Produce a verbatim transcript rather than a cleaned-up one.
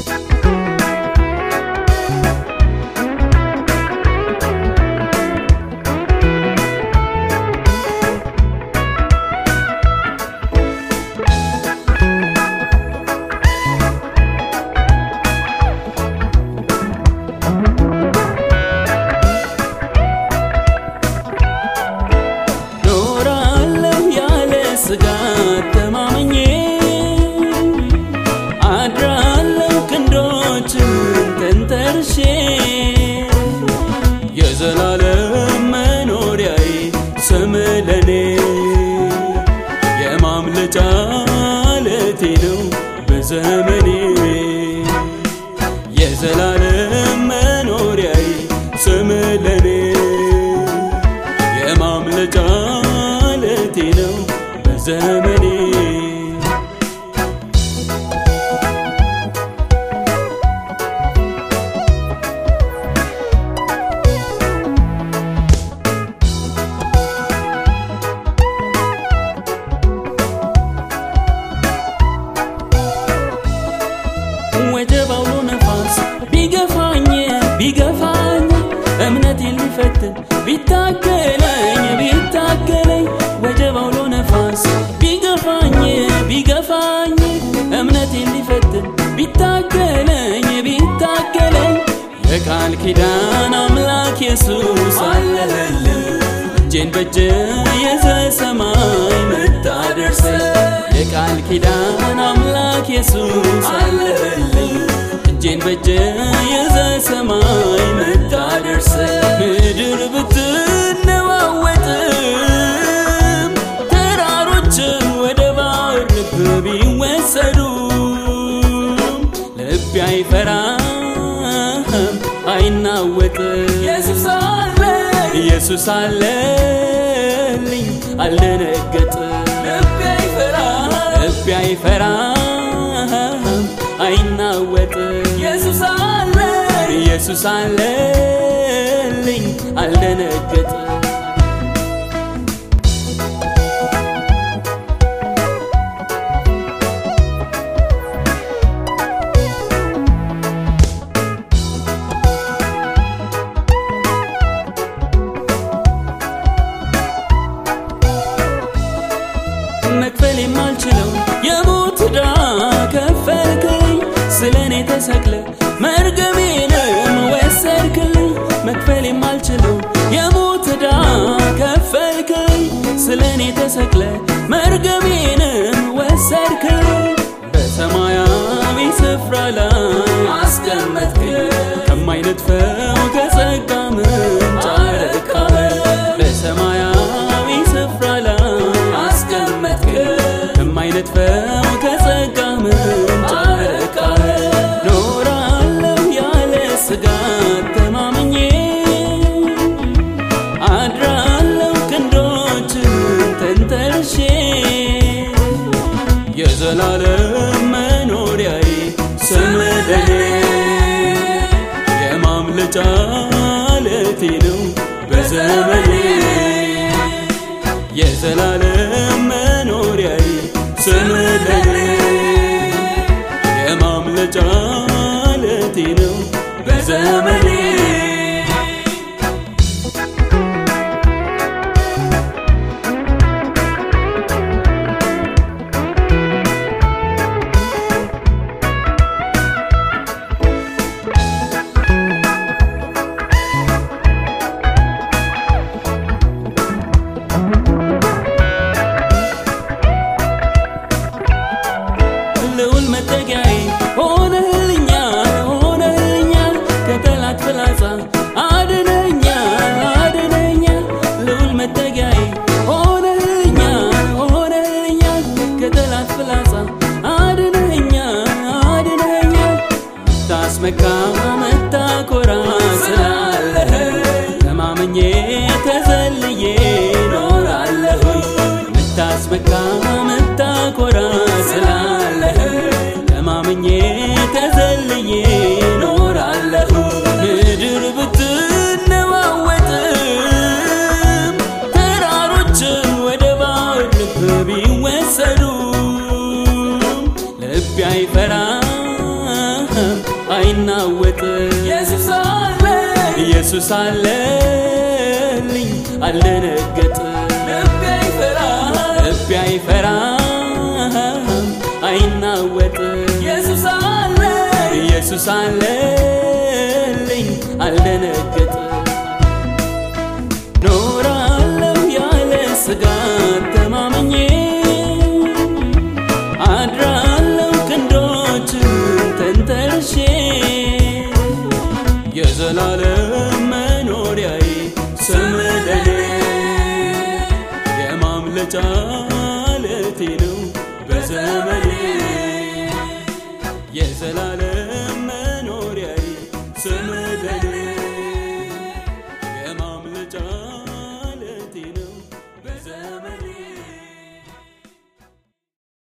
የዘላለም መኖሪያዬ ስም ለኔ የማምለጫ ዓለቴ ነው በዘመኔ የዘላለም መኖሪያዬ ስም ለኔ የማምለጫ ዓለቴ ነው በዘመኔ ወጀባው ነፋስ ቢገፋኝ ቢገፋኝ እምነቴ ሊፈትን ቢታገለኝ ቢታገለኝ ወጀባው ነፋስ ቢገፋኝ ቢገፋኝ እምነቴ ሊፈትን ቢታገለኝ ቢታገለኝ የቃል ኪዳን አምላክ ኢየሱስ አለልኝ እጄን በእጄ የሰማይ መታደርስ የቃል ኪዳን አምላክ ኢየሱስ አለልኝ እጄን በእጄ የሰማይ መታደርስ ምድር ብትነዋወጥም ተራሮችን ወደ ባህር ልብ ቢወሰዱም ልቤ አይፈራም አይናወጥም ኢየሱስ አለ ኢየሱስ አለልኝ አልደነገጥም ልቤ አይፈራም ልቤ አይፈራም አይናወጥም ኢየሱስ አለ ኢየሱስ አለልኝ አልደነገጥም መክፈል የማልችለው የሞት ዕዳ ከፈልከኝ ስለኔ ተሰቅለ መርገሜንም ወሰድክልኝ መክፈል የማልችለው የሞት ዕዳ ከፈልከኝ ስለኔ ተሰቅለ መርገሜንም ወሰድክልኝ በሰማያዊ ስፍራ ላይ አስቀመጥከኝ ከማይነጥፈው ከጸጋ ምንጭ አረካኸኝ በሰማያዊ ስፍራ ላይ አስቀመጥከኝ ከማይነጥፈው ከጸጋ ምንጭ አረካኸኝ ኖራለሁ ያለ ስጋት ተማምኜ አድራለሁ ክንዶችን ተንተርሼ የዘላለም መኖሪያዬ ስም ለኔ የማምለጫ ዓለቴ ነው በዘመኔ የዘላለም መኖሪያዬ ስም ለኔ የማምለጫ ዓለቴ ነው በዘመኔ ልዑል መጠጊያዬ ሆነህልኛል ሆነህልኛል ከጠላት ፍላጻ አድነኛል አድነኛል ልዑል መጠጊያዬ ሆነህልኛል ሆነህልኛል ከጠላት ፍላጻ አድነኛል አድነኛል ታስመካ መታኮራ ስላለህ ተማምኜ ተዘልዬ ኖራለሁ ታስመካ መታኮራ ስላለህ ተማምኜ ተዘልዬ ኖራለሁ ምድር ብትነዋወጥም ተራሮችን ወደ ባህር ልብ ቢወሰዱም ልቤ አይፈራም ኢየሱስ አለልኝ አልደነግጥም ልቤ አይፈራም ልቤ አይፈራም አይናወጥም ኢየሱስ አለኝ ኢየሱስ አለልኝ አልደነግጥም ኖራለሁ ያለ ስጋት ተማምኜ አድራለሁ ክንዶችን ተንተርሼ የዘላለም መኖሪያዬ ስምህ ለኔ የማምለጫ ዓለቴ ነው በዘመኔ የዘላለም